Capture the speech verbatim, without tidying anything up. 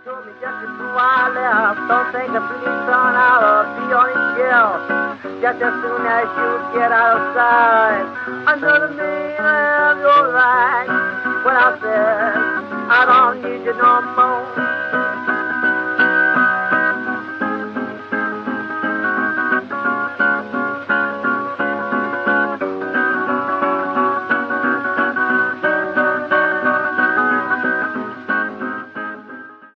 told me just before I left, don't think a bleeding son, I'll be on his shelf. Just as soon as you get out of sight, another man have your right. When I said, I don't need you no more.